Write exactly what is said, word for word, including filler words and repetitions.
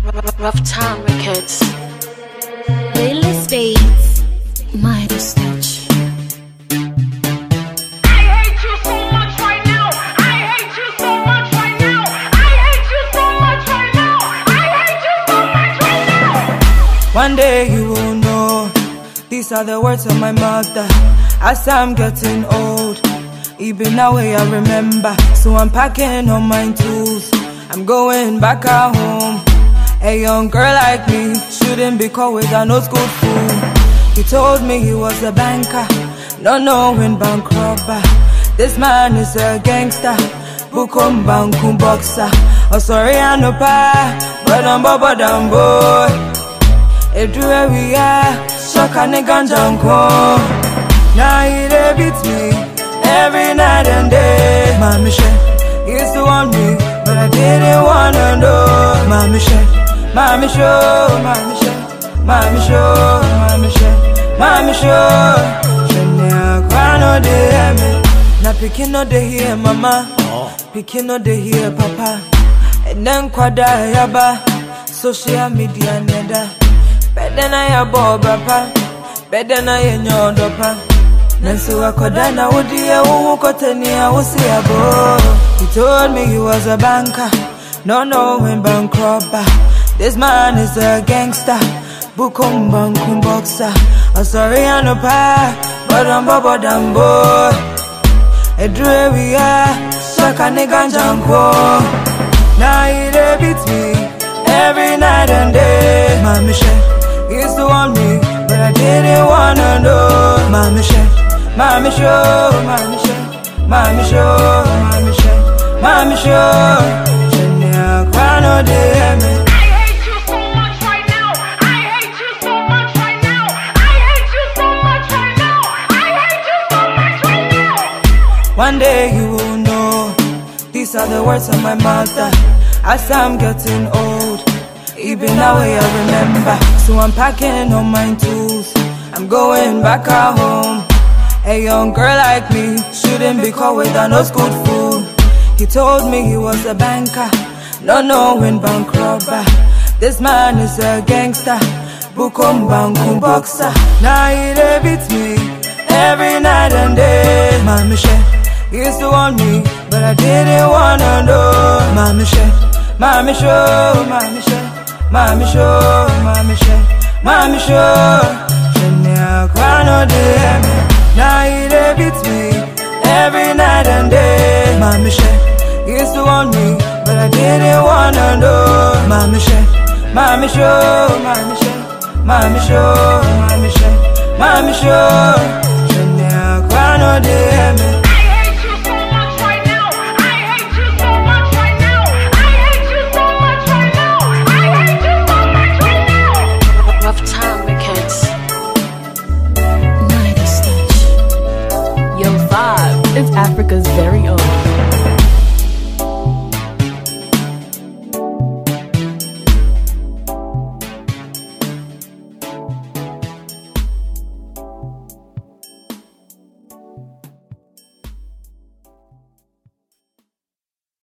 Rough Time Records. Lily Spades, Midas Touch. I hate you so much right now. I hate you so much right now. I hate you so much right now. I hate you so much right now. One day you will know. These are the words of my mother. As I'm getting old, even now I remember. So I'm packing all my tools. I'm going back at home. A young girl like me shouldn't be caught with an old school fool. He told me he was a banker, not knowing bank robber. This man is a gangster, bukum bankum boxer. Oh sorry I no pa, but I'm baba damn boy. It do every year, shock a nigga janko. Now he dey beat me every night and day. Mama shit, he used to want me, but I didn't wanna know. Mama shit, Mama show, Mama show, Mama show, Mama show, Mama show. Shania cry no dey me, na pikin no dey hear mama, pikin no dey hear papa. And then kwada yaba, social media neda. Better na ya bo papa, better na ya nyondo pa. Nansu wakoda na udi ya uwu kote ni ya usi ya bo. He told me he was a banker, no knowing bank robber. This man is a gangster, bukum bankum boxer. I'm sorry I no pa, but I'm baba damn boy. A drew we are, shaka nigga janko. Now he dey beat me every night and day. Mama shit, he used to want me, but I didn't wanna know. Mama shit, Mama show, Mama show, Mama show, Mama show, Mama show. Shania cry no dey me. One day you will know. These are the words of my mother. As I'm getting old, even now I remember. So I'm packing all my tools. I'm going back at home. A young girl like me shouldn't be caught with an old school fool. He told me he was a banker, not knowing bank robber. This man is a gangster, bukum bankum boxer. Now he dey beat me every night and day. Mama shit, he used to want me, but I didn't wanna know. Mama shit, Mama show, Mama show, Mama show, Mama show, Mama show. Shania cry no dey me. Now he dey beat me every night and day. Mama shit, he used to want me, but I didn't wanna know. Mama shit, Mama show, Mama show, Mama show, Mama show, Mama show. Shania cry no dey me. Africa's